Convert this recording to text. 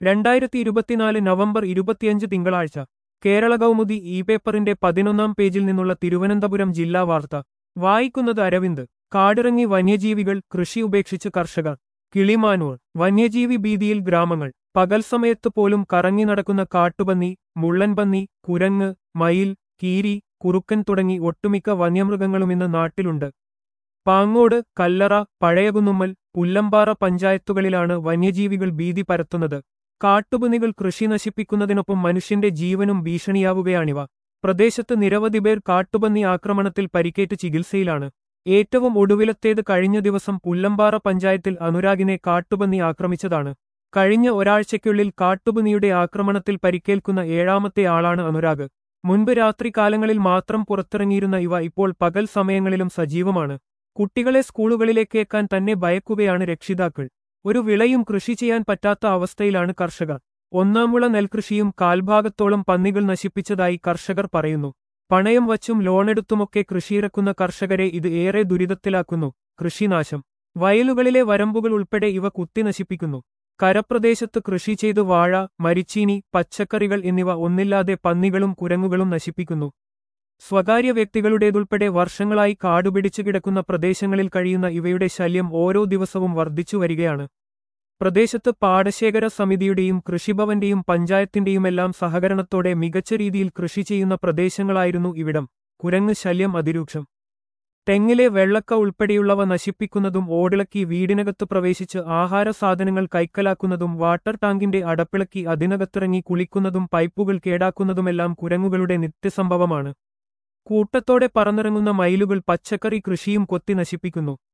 2024 November 25 തിങ്കളാഴ്ച Kerala Kaumudi E പേപ്പറിന്റെ 11-ാം പേജിൽ നിന്നുള്ള തിരുവനന്തപുരം ജില്ലാ വാർത്ത വായിക്കുന്നത് അരവിന്ദ്. കാടിറങ്ങി വന്യജീവികൾ, കൃഷി ഉപേക്ഷിച്ച് കർഷകർ. കിളിമാനൂർ. വന്യജീവി ഭീതിയിൽ ഗ്രാമങ്ങൾ. പകൽ സമയത്ത് പോലും കറങ്ങി നടക്കുന്ന കാട്ടുപന്നി, മുള്ളൻപന്നി, കുരങ്ങ്, മയിൽ, കീരി, കുറുക്കൻ തുടങ്ങി ഒട്ടുമിക്ക വന്യമൃഗങ്ങളുമിന്ന് നാട്ടിലുണ്ട്. പാങ്ങോട്, കല്ലറ, പഴയകുന്നുമ്മൽ, പുല്ലമ്പാറ പഞ്ചായത്തുകളിലാണ് വന്യജീവികൾ ഭീതി പരത്തുന്നത്. കാട്ടുപന്നികൾ കൃഷി നശിപ്പിക്കുന്നതിനൊപ്പം മനുഷ്യന്റെ ജീവനും ഭീഷണിയാവുകയാണിവ. പ്രദേശത്ത് നിരവധി പേർ കാട്ടുപന്നി ആക്രമണത്തിൽ പരിക്കേറ്റ് ചികിത്സയിലാണ്. ഏറ്റവും ഒടുവിലത്തേത് കഴിഞ്ഞ ദിവസം പുല്ലമ്പാറ പഞ്ചായത്തിൽ അനുരാഗിനെ കാട്ടുപന്നി ആക്രമിച്ചതാണ്. കഴിഞ്ഞ ഒരാഴ്ചയ്ക്കുള്ളിൽ കാട്ടുപന്നിയുടെ ആക്രമണത്തിൽ പരിക്കേൽക്കുന്ന 7ാമത്തെ ആളാണ് അനുരാഗ്. മുൻപ് രാത്രികാലങ്ങളിൽ മാത്രം പുറത്തിറങ്ങിയിരുന്ന ഇവ ഇപ്പോൾ പകൽ സമയങ്ങളിലും സജീവമാണ്. കുട്ടികളെ സ്കൂളുകളിലേക്കേക്കാൻ തന്നെ ഭയക്കുകയാണ് രക്ഷിതാക്കൾ. ഒരു വിളയും കൃഷി ചെയ്യാൻ പറ്റാത്ത അവസ്ഥയിലാണ് കർഷകർ. ഒന്നാംവിള നെൽകൃഷിയും കാൽഭാഗത്തോളം പന്നികൾ നശിപ്പിച്ചതായി കർഷകർ പറയുന്നു. പണയം വച്ചും ലോണെടുത്തുമൊക്കെ കൃഷിയിറക്കുന്ന കർഷകരെ ഇത് ഏറെ ദുരിതത്തിലാക്കുന്നു. കൃഷിനാശം. വയലുകളിലെ വരമ്പുകൾ ഉൾപ്പെടെ ഇവ കുത്തി നശിപ്പിക്കുന്നു. കരപ്രദേശത്ത് കൃഷി ചെയ്ത് വാഴ, മരിച്ചീനി, പച്ചക്കറികൾ എന്നിവ ഒന്നില്ലാതെ പന്നികളും കുരങ്ങുകളും നശിപ്പിക്കുന്നു. സ്വകാര്യ വ്യക്തികളുടേതുൾപ്പെടെ വർഷങ്ങളായി കാടുപിടിച്ചു കിടക്കുന്ന പ്രദേശങ്ങളിൽ കഴിയുന്ന ഇവയുടെ ശല്യം ഓരോ ദിവസവും വർദ്ധിച്ചു വരികയാണ്. പ്രദേശത്ത് പാടശേഖര സമിതിയുടെയും കൃഷിഭവന്റെയും പഞ്ചായത്തിന്റെയുമെല്ലാം സഹകരണത്തോടെ മികച്ച രീതിയിൽ കൃഷി ചെയ്യുന്ന പ്രദേശങ്ങളായിരുന്നു ഇവിടം. കുരങ്ങ് ശല്യം അതിരൂക്ഷം. തെങ്ങിലെ വെള്ളക്ക ഉൾപ്പെടെയുള്ളവ നശിപ്പിക്കുന്നതും ഓടിളക്കി വീടിനകത്ത് പ്രവേശിച്ച് ആഹാര സാധനങ്ങൾ കൈക്കലാക്കുന്നതും വാട്ടർ ടാങ്കിന്റെ അടപ്പിളക്കി അതിനകത്തിറങ്ങി കുളിക്കുന്നതും പൈപ്പുകൾ കേടാക്കുന്നതുമെല്ലാം കുരങ്ങുകളുടെ നിത്യസംഭവമാണ്. കൂട്ടത്തോടെ പറന്നിറങ്ങുന്ന മയിലുകൾ പച്ചക്കറി കൃഷിയും കൊത്തി നശിപ്പിക്കുന്നു.